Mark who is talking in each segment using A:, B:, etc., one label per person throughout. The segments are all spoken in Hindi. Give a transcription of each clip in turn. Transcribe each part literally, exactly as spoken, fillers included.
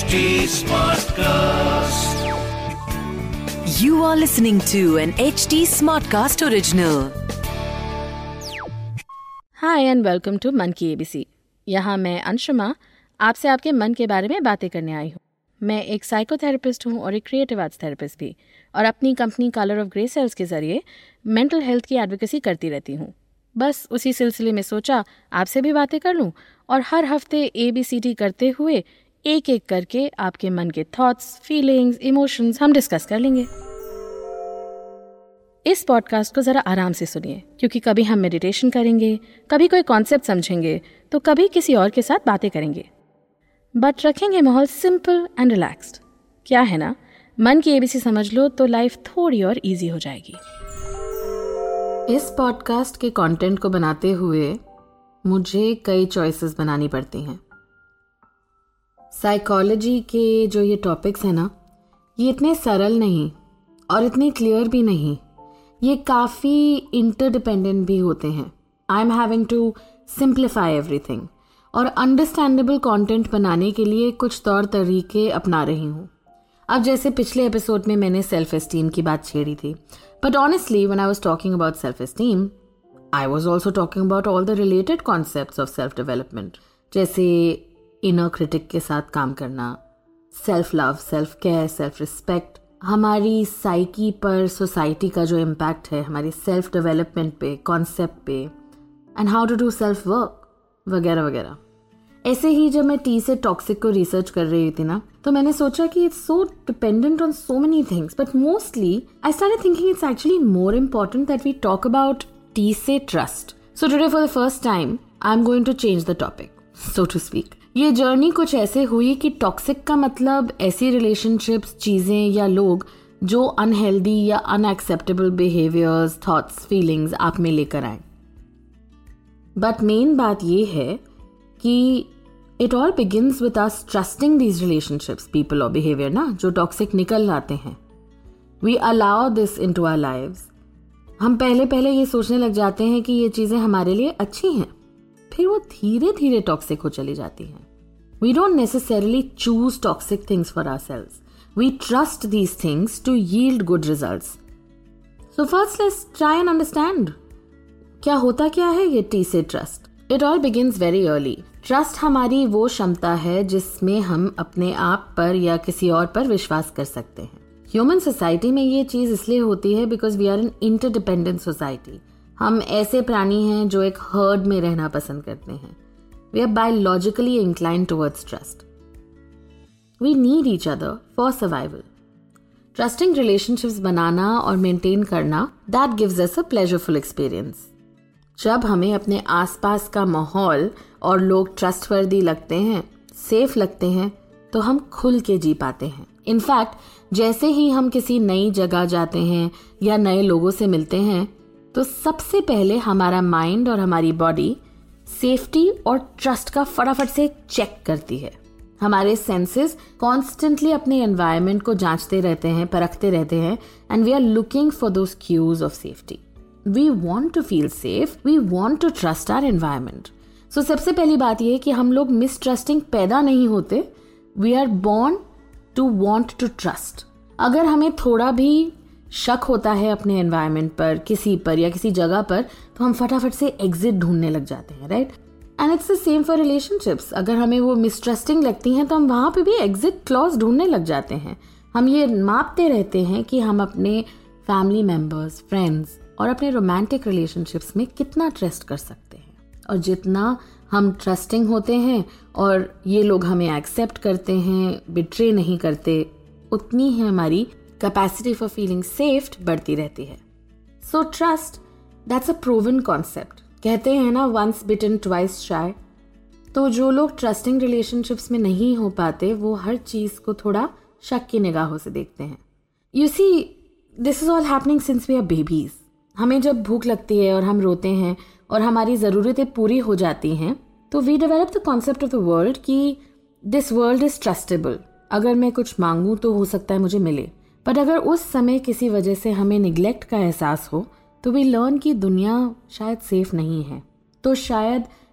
A: H T Smartcast.
B: You are listening to an H T Smartcast original.
C: Hi and welcome to मन की एबीसी। यहाँ मैं अंशुमा आपसे आपके मन के बारे में बातें करने आई हूँ। मैं एक साइकोथेरेपिस्ट हूँ और एक क्रिएटिव आर्ट्स थेरेपिस्ट भी, और अपनी company colour of grey sales के जरिए मेंटल हेल्थ की एडवोकेसी करती रहती हूँ। बस उसी सिलसिले में सोचा आपसे भी बातें कर लूँ और हर हफ्ते एबीसीडी करते हुए एक एक करके आपके मन के थॉट्स, फीलिंग्स, इमोशंस हम डिस्कस कर लेंगे। इस पॉडकास्ट को ज़रा आराम से सुनिए, क्योंकि कभी हम मेडिटेशन करेंगे, कभी कोई कॉन्सेप्ट समझेंगे, तो कभी किसी और के साथ बातें करेंगे, बट रखेंगे माहौल सिंपल एंड रिलैक्स्ड। क्या है ना, मन की एबीसी समझ लो तो लाइफ थोड़ी और इजी हो जाएगी। इस पॉडकास्ट के कंटेंट को बनाते हुए मुझे कई चॉइसेस बनानी पड़ती हैं। साइकोलॉजी के जो ये टॉपिक्स हैं ना, ये इतने सरल नहीं और इतने क्लियर भी नहीं, ये काफ़ी इंटरडिपेंडेंट भी होते हैं। I am having to simplify everything और अंडरस्टैंडेबल कंटेंट बनाने के लिए कुछ तौर तरीके अपना रही हूँ। अब जैसे पिछले एपिसोड में मैंने सेल्फ एस्टीम की बात छेड़ी थी, but honestly when I was talking about self esteem, I was also talking about all the related concepts of self development, जैसे इनर क्रिटिक के साथ काम करना, self love, self care, self respect, हमारी साइकी पर सोसाइटी का जो इम्पैक्ट है, हमारी सेल्फ डेवलपमेंट पे, कॉन्सेप्ट पे, and how to do self work वगैरह वगैरह। ऐसे ही जब मैं टी से टॉक्सिक को रिसर्च कर रही थी ना, तो मैंने सोचा कि it's so dependent on so many things, but mostly I started thinking it's actually more important that we talk about T से trust. So today for the first time I am going to change the topic, so to speak. ये जर्नी कुछ ऐसे हुई कि टॉक्सिक का मतलब ऐसी रिलेशनशिप्स, चीजें या लोग जो अनहेल्दी या अनएक्सेप्टेबल बिहेवियर्स, थॉट्स, फीलिंग्स आप में लेकर आए। बट मेन बात ये है कि it all begins with us trusting these relationships, people और बिहेवियर ना, जो टॉक्सिक निकल आते हैं। We allow this into our lives. हम पहले पहले ये सोचने लग जाते हैं कि ये चीजें हमारे लिए अच्छी हैं, फिर वो धीरे धीरे टॉक्सिक हो चली जाती हैं। We don't necessarily choose toxic things for ourselves, we trust these things to yield good results. So first let's try and understand क्या होता क्या है ये टी से trust. It all begins very early. Trust हमारी वो क्षमता है जिसमें हम अपने आप पर या किसी और पर विश्वास कर सकते हैं। ह्यूमन सोसाइटी में ये चीज इसलिए होती है because we are an interdependent society. हम ऐसे प्राणी हैं जो एक हर्ड में रहना पसंद करते हैं। We are biologically inclined towards trust. We need each other for survival. Trusting relationships बनाना और मेंटेन करना, that gives us a pleasureful experience. जब हमें अपने आसपास का माहौल और लोग ट्रस्टवर्दी लगते हैं, सेफ लगते हैं, तो हम खुल के जी पाते हैं। इनफैक्ट जैसे ही हम किसी नई जगह जाते हैं या नए लोगों से मिलते हैं, तो सबसे पहले हमारा माइंड और हमारी बॉडी सेफ्टी और ट्रस्ट का फटाफट से चेक करती है। हमारे सेंसेस कॉन्स्टेंटली अपने एनवायरनमेंट को जांचते रहते हैं, परखते रहते हैं, and we are looking for those cues of safety. We want to feel safe, we want to trust our environment. So सबसे पहली बात यह है कि हम लोग मिसट्रस्टिंग पैदा नहीं होते, we are born to want to trust. अगर हमें थोड़ा भी शक होता है अपने एनवायरनमेंट पर, किसी पर या किसी जगह पर, तो हम फटाफट से एग्जिट ढूंढने लग जाते हैं, right? And it's the same for relationships. अगर हमें वो मिसट्रस्टिंग लगती हैं तो हम वहां पे भी एग्जिट क्लॉज ढूंढने लग जाते हैं। हम ये मापते रहते हैं कि हम अपने फैमिली मेंबर्स, फ्रेंड्स और अपने रोमांटिक रिलेशनशिप्स में कितना ट्रस्ट कर सकते हैं। और जितना हम ट्रस्टिंग होते हैं और ये लोग हमें एक्सेप्ट करते हैं, बिट्रे नहीं करते, उतनी ही हमारी कैपेसिटी फॉर फीलिंग सेफ बढ़ती रहती है। So trust, that's a proven concept. कहते हैं ना, वंस बिटन ट्वाइस शाय। तो जो लोग ट्रस्टिंग रिलेशनशिप्स में नहीं हो पाते, वो हर चीज को थोड़ा शक की निगाहों से देखते हैं। You see, this is all happening since we are babies. हमें जब भूख लगती है और हम रोते हैं और हमारी ज़रूरतें पूरी हो जाती हैं, तो we develop the concept of the world कि दिस वर्ल्ड इज ट्रस्टेबल। अगर मैं कुछ मांगूं तो हो सकता है मुझे मिले। बट अगर उस समय किसी वजह से हमें निग्लेक्ट का एहसास हो, तो वी लर्न कि दुनिया शायद सेफ नहीं है। तो शायद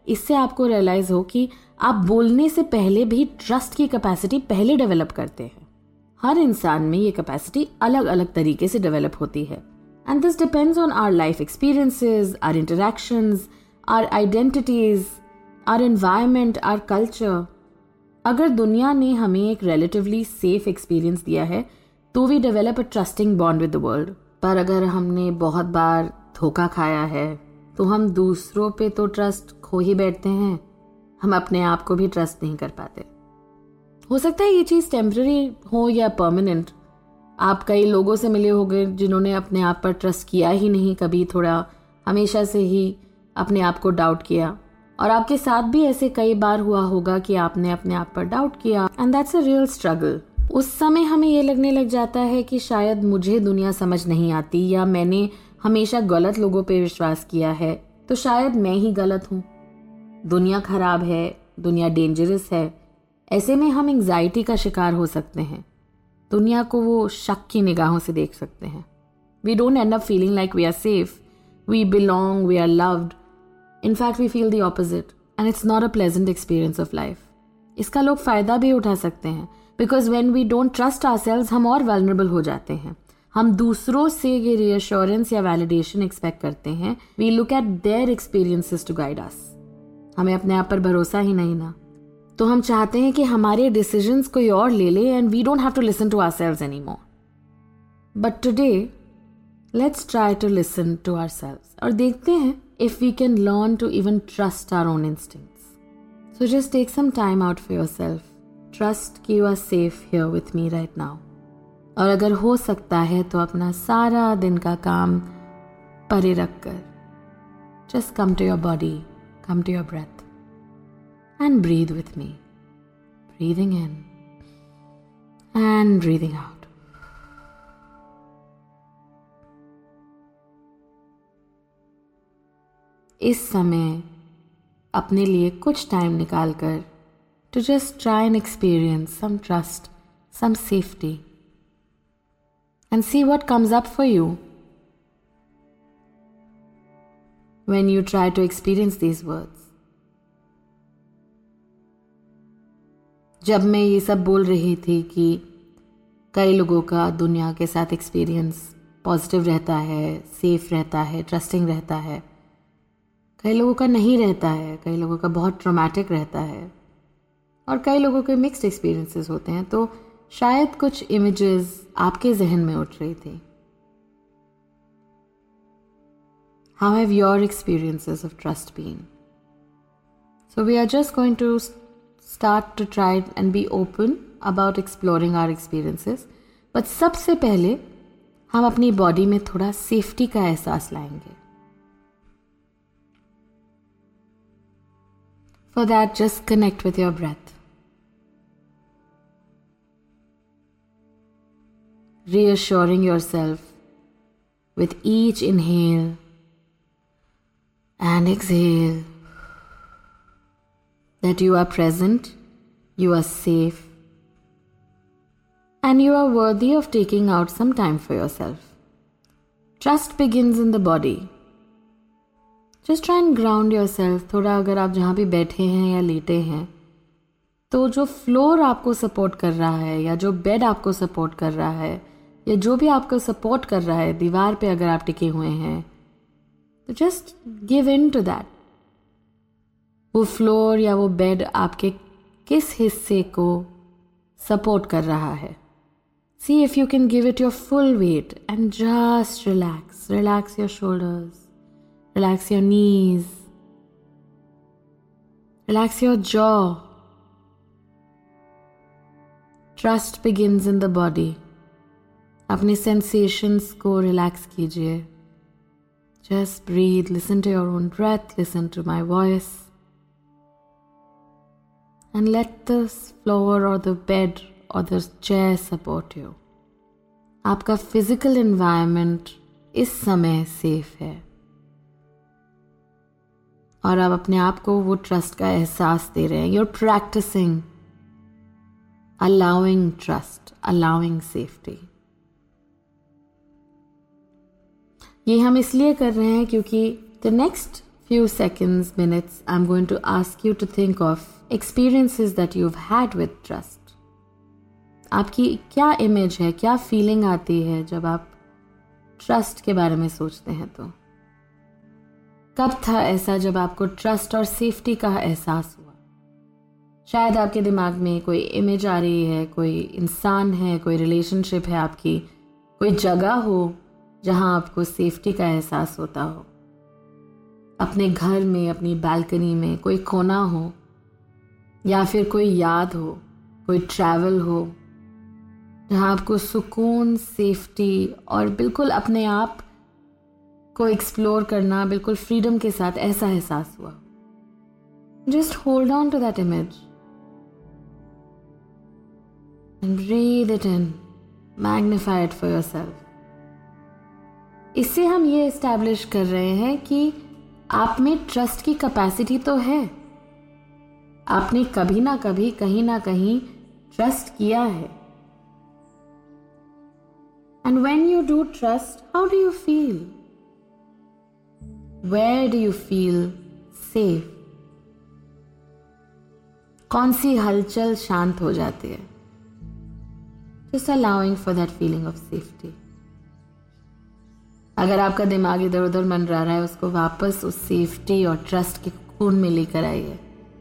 C: इससे आपको रियलाइज हो कि आप बोलने से पहले भी ट्रस्ट की कैपेसिटी पहले डेवलप करते हैं। हर इंसान में ये कैपेसिटी अलग अलग तरीके से डेवलप होती है and this depends on our life experiences, our interactions, our identities, our environment, our culture. अगर दुनिया ने हमें एक रिलेटिवली सेफ एक्सपीरियंस दिया है तो we develop a trusting bond with the world. पर अगर हमने बहुत बार धोखा खाया है तो हम दूसरों पे तो ट्रस्ट खो ही बैठते हैं, हम अपने आप को भी ट्रस्ट नहीं कर पाते। हो सकता है ये चीज़ टेम्पररी हो या परमानेंट। आप कई लोगों से मिले होंगे जिन्होंने अपने आप पर ट्रस्ट किया ही नहीं कभी, थोड़ा हमेशा से ही अपने आप को डाउट किया, और आपके साथ भी ऐसे कई बार हुआ होगा कि आपने अपने आप पर डाउट किया and that's a real struggle. उस समय हमें ये लगने लग जाता है कि शायद मुझे दुनिया समझ नहीं आती, या मैंने हमेशा गलत लोगों पे विश्वास किया है, तो शायद मैं ही गलत हूँ, दुनिया खराब है, दुनिया डेंजरस है। ऐसे में हम एंग्जाइटी का शिकार हो सकते हैं, दुनिया को वो शक की निगाहों से देख सकते हैं। We don't end up feeling like we are safe, we belong, we are loved. In fact, we feel the opposite and it's not a pleasant experience of life. इसका लोग फ़ायदा भी उठा सकते हैं because when we don't trust ourselves हम और vulnerable हो जाते हैं। हम दूसरों से ये reassurance या validation expect करते हैं। We look at their experiences to guide us. हमें अपने आप पर भरोसा ही नहीं ना, तो हम चाहते हैं कि हमारे decisions कोई और ले ले and we don't have to listen to ourselves anymore. But today, let's try to listen to ourselves और देखते हैं if we can learn to even trust our own instincts. So just take some time out for yourself. Trust कि you are safe here with me right now. और अगर हो सकता है तो अपना सारा दिन का काम परे रख कर just come to your body, come to your breath and breathe with me. Breathing in and breathing out. इस समय अपने लिए कुछ टाइम निकाल कर to just try and experience some trust, some safety and see what comes up for you when you try to experience these words. जब मैं ये सब बोल रही थी कि कई लोगों का दुनिया के साथ एक्सपीरियंस पॉजिटिव रहता है, सेफ रहता है, ट्रस्टिंग रहता है, कई लोगों का नहीं रहता है, कई लोगों का बहुत ट्रॉमेटिक रहता है और कई लोगों के मिक्स्ड एक्सपीरियंसेस होते हैं, तो शायद कुछ इमेजेस आपके जहन में उठ रही थी। How have your experiences of trust been? So we are just going to start to try and be open about exploring our experiences. But सबसे पहले हम अपनी बॉडी में थोड़ा सेफ्टी का एहसास लाएंगे। For that, just connect with your breath. Reassuring yourself with each inhale and exhale that you are present, you are safe, and you are worthy of taking out some time for yourself. Trust begins in the body. Just try and ground yourself. थोड़ा अगर आप जहाँ भी बैठे हैं या लेटे हैं तो जो फ्लोर आपको सपोर्ट कर रहा है या जो बेड आपको सपोर्ट कर रहा है या जो भी आपको सपोर्ट कर रहा है, दीवार पे अगर आप टिके हुए हैं तो just give in to that. वो फ्लोर या वो बेड आपके किस हिस्से को सपोर्ट कर रहा है। See if you can give it your full weight and just relax relax your shoulders, relax your knees, relax your jaw. Trust begins in the body. अपने sensations को relax कीजिए। Just breathe, listen to your own breath, listen to my voice. And let the floor or the bed or the chair support you. आपका physical environment इस समय safe है। और आप अपने आप को वो ट्रस्ट का एहसास दे रहे हैं। You're practicing allowing trust, allowing safety. ये हम इसलिए कर रहे हैं क्योंकि the next few seconds, minutes, I'm going to ask you to think of experiences that you've had with trust. आपकी क्या इमेज है, क्या फीलिंग आती है जब आप ट्रस्ट के बारे में सोचते हैं? तो कब था ऐसा जब आपको ट्रस्ट और सेफ्टी का एहसास हुआ? शायद आपके दिमाग में कोई इमेज आ रही है, कोई इंसान है, कोई रिलेशनशिप है आपकी, कोई जगह हो जहां आपको सेफ्टी का एहसास होता हो। अपने घर में, अपनी बालकनी में कोई कोना हो, या फिर कोई याद हो, कोई ट्रैवल हो जहां आपको सुकून, सेफ्टी और बिल्कुल अपने आप को एक्सप्लोर करना, बिल्कुल फ्रीडम के साथ ऐसा एहसास हुआ। Just hold on to that image and breathe it in, magnify it for yourself. इससे हम ये एस्टैब्लिश कर रहे हैं कि आप में ट्रस्ट की कैपेसिटी तो है। आपने कभी ना कभी, कहीं ना कहीं ट्रस्ट किया है। And when you do trust, how do you feel? Where do you feel safe? कौन सी हलचल शांत हो जाती है? Just allowing for that feeling of safety. अगर आपका दिमाग इधर उधर मंडरा रहा है, उसको वापस उस सेफ्टी और ट्रस्ट के खून में लेकर आइए।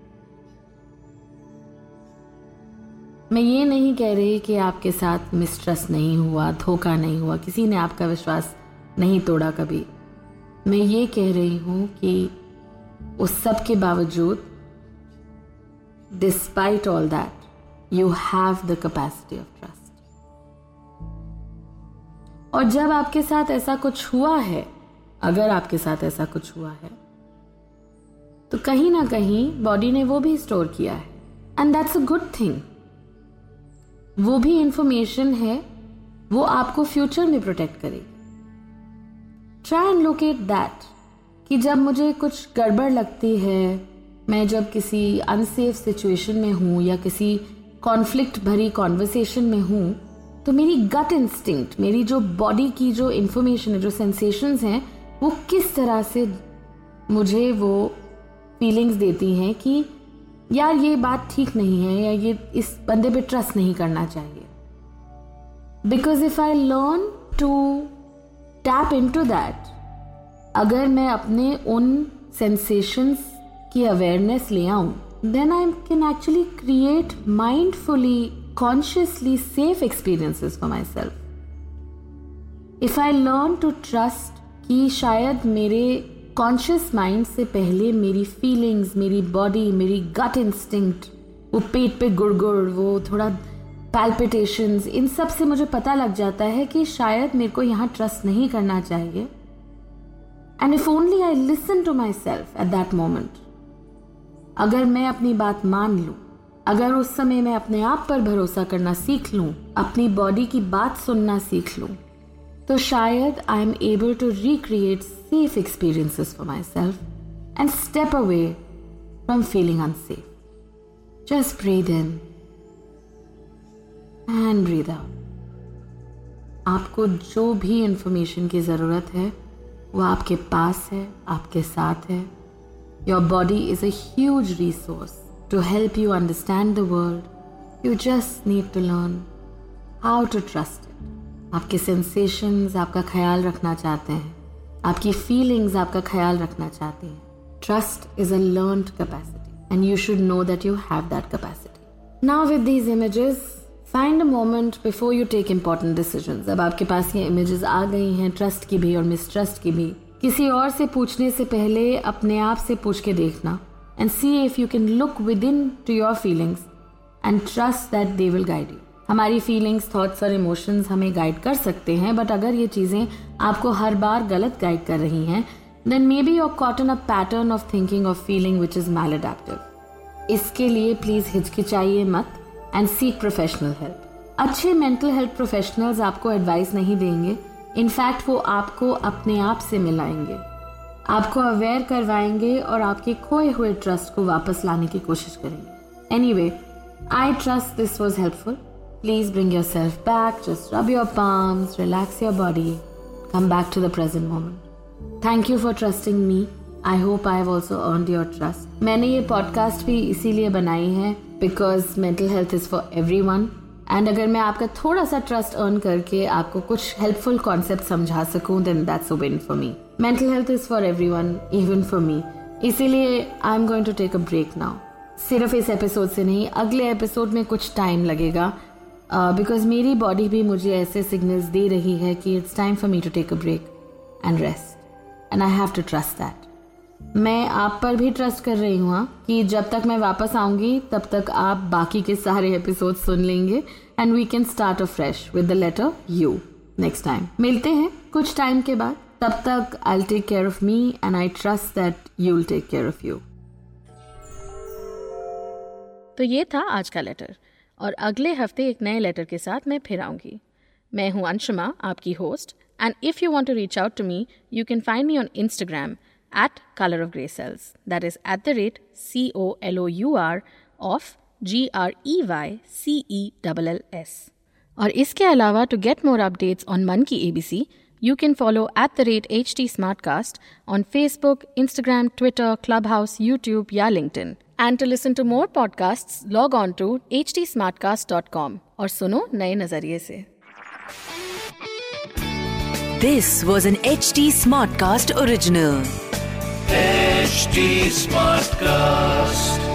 C: मैं ये नहीं कह रही कि आपके साथ मिसट्रस्ट नहीं हुआ, धोखा नहीं हुआ, किसी ने आपका विश्वास नहीं तोड़ा कभी। मैं ये कह रही हूं कि उस सब के बावजूद, despite all that, you have the capacity of trust. और जब आपके साथ ऐसा कुछ हुआ है, अगर आपके साथ ऐसा कुछ हुआ है, तो कहीं ना कहीं बॉडी ने वो भी स्टोर किया है, and that's a good thing. वो भी इंफॉर्मेशन है, वो आपको फ्यूचर में प्रोटेक्ट करेगी। ट्राई एंड लोकेट दैट कि जब मुझे कुछ गड़बड़ लगती है, मैं जब किसी अनसेफ सिचुएशन में हूं या किसी कॉन्फ्लिक्ट भरी कॉन्वर्सेशन में हूं, तो मेरी गट इंस्टिंक्ट, मेरी जो बॉडी की जो इंफॉर्मेशन है, जो सेंसेशंस हैं, वो किस तरह से मुझे वो फीलिंग्स देती हैं कि यार ये बात ठीक नहीं है, या ये इस बंदे पे ट्रस्ट नहीं करना चाहिए। Because if I learn to tap into that, अगर मैं अपने उन सेंसेशंस की अवेयरनेस ले आऊं, then I can actually create mindfully, consciously safe experiences for myself. If I learn to trust कि शायद मेरे कॉन्शियस माइंड से पहले मेरी फीलिंग्स, मेरी बॉडी, मेरी गट इंस्टिंक्ट, वो पेट पे गुड़गुड़, वो थोड़ा पैल्पिटेशंस, इन सब से मुझे पता लग जाता है कि शायद मेरे को यहाँ ट्रस्ट नहीं करना चाहिए। And if only I listen to myself at that moment, अगर मैं अपनी बात मान लूं, अगर उस समय मैं अपने आप पर भरोसा करना सीख लूं, अपनी बॉडी की बात सुनना सीख लूं, तो शायद I am able to recreate safe experiences for myself and step away from feeling unsafe. Just breathe in and breathe out. आपको जो भी इंफॉर्मेशन की ज़रूरत है वो आपके पास है, आपके साथ है। Your body is a huge resource to help you understand the world. You just need to learn how to trust it. आपके sensations आपका ख्याल रखना चाहते हैं, आपकी feelings आपका ख्याल रखना चाहती हैं। Trust is a learned capacity and you should know that you have that capacity. Now with these images, find a moment before you take important decisions. अब आपके पास ये images आ गई हैं, trust की भी और mistrust की भी। किसी और से पूछने से पहले अपने आप से पूछ के देखना, and see if you can look within to your feelings and trust that they will guide you. हमारी फीलिंग्स, थॉट्स और इमोशंस हमें गाइड कर सकते हैं, बट अगर ये चीज़ें आपको हर बार गलत गाइड कर रही हैं, then maybe you are caught in a pattern of thinking of feeling which is maladaptive. इसके लिए प्लीज़ हिचकिचाइए मत एंड सीक प्रोफेशनल हेल्प। अच्छे मेंटल हेल्थ प्रोफेशनल्स आपको एडवाइस नहीं देंगे, इनफैक्ट वो आपको अपने आप से मिलाएंगे, आपको अवेयर करवाएंगे और आपके खोए हुए ट्रस्ट को वापस लाने की कोशिश करेंगे। Anyway, I trust this was helpful. Please bring yourself back, just rub your palms, relax your body, come back to the present moment. Thank you for trusting me. I hope I have also earned your trust. मैंने ये पॉडकास्ट भी इसीलिए बनाई है because mental health is for everyone, and अगर मैं आपका थोड़ा सा ट्रस्ट अर्न करके आपको कुछ हेल्पफुल कॉन्सेप्ट समझा सकूं then that's a win for me. Mental health is for everyone, even for me. इसीलिए I am going to take a break now. सिर्फ इस एपिसोड से नहीं, अगले एपिसोड में कुछ टाइम लगेगा बिकॉज uh, मेरी बॉडी भी मुझे ऐसे सिग्नल्स दे रही है कि it's time for me to take a break and rest, and I have to trust that. मैं आप पर भी ट्रस्ट कर रही हूँ कि जब तक मैं वापस आऊँगी तब तक आप बाकी के सारे एपिसोड सुन लेंगे and we can start a fresh with the letter you next time. मिलते हैं कुछ टाइम के बाद, तब तक I will take care of me and I trust that you will take care of you.
D: तो ये था आज का लेटर, और अगले हफ्ते एक नए लेटर के साथ मैं फिर आऊँगी। मैं हूँ अंशुमा, आपकी host, and if you want to reach out to me you can find me on Instagram at Color of Grey Cells, that is at the rate C O L O U R of G R E Y C E L L S. और इसके अलावा to get more updates on मन की A B C, you can follow at the rate H T Smartcast on Facebook, Instagram, Twitter, Clubhouse, YouTube या LinkedIn. And to listen to more podcasts, log on to h t smartcast dot com और सुनो नए नजरिए से।
B: This was an H T Smartcast original.
A: H T Smartcast.